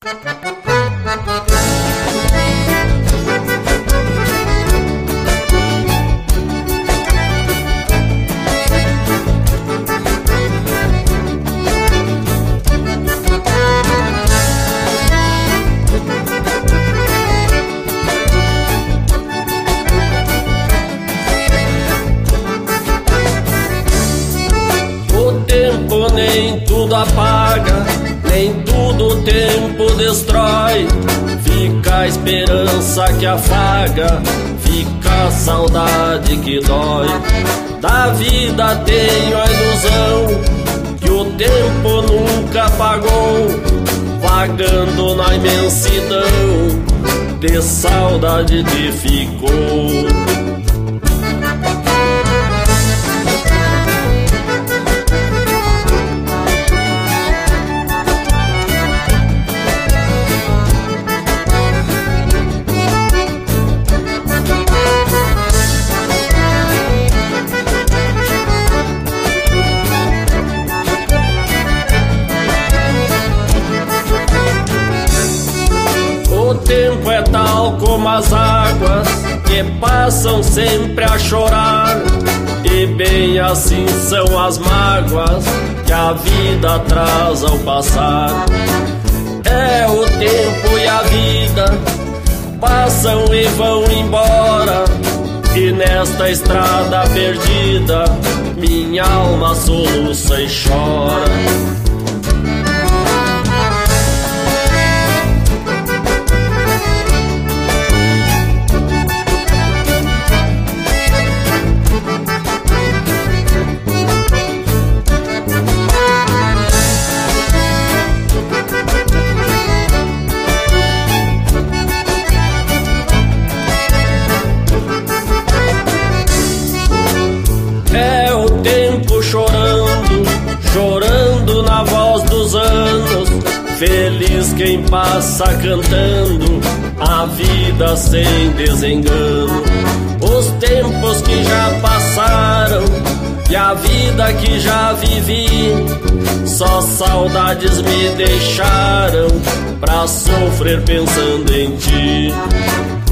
Nem tudo apaga, nem tudo o tempo destrói. Fica a esperança que afaga, fica a saudade que dói. Da vida tenho a ilusão que o tempo nunca apagou, vagando na imensidão de saudade que ficou. O tempo é tal como as águas que passam sempre a chorar, e bem assim são as mágoas que a vida traz ao passar. É o tempo e a vida passam e vão embora, e nesta estrada perdida minha alma soluça e chora. É o tempo chorando, chorando na voz dos anos, feliz quem passa cantando a vida sem desengano. Os tempos que já passaram e a vida que já vivi, só saudades me deixaram pra sofrer pensando em ti.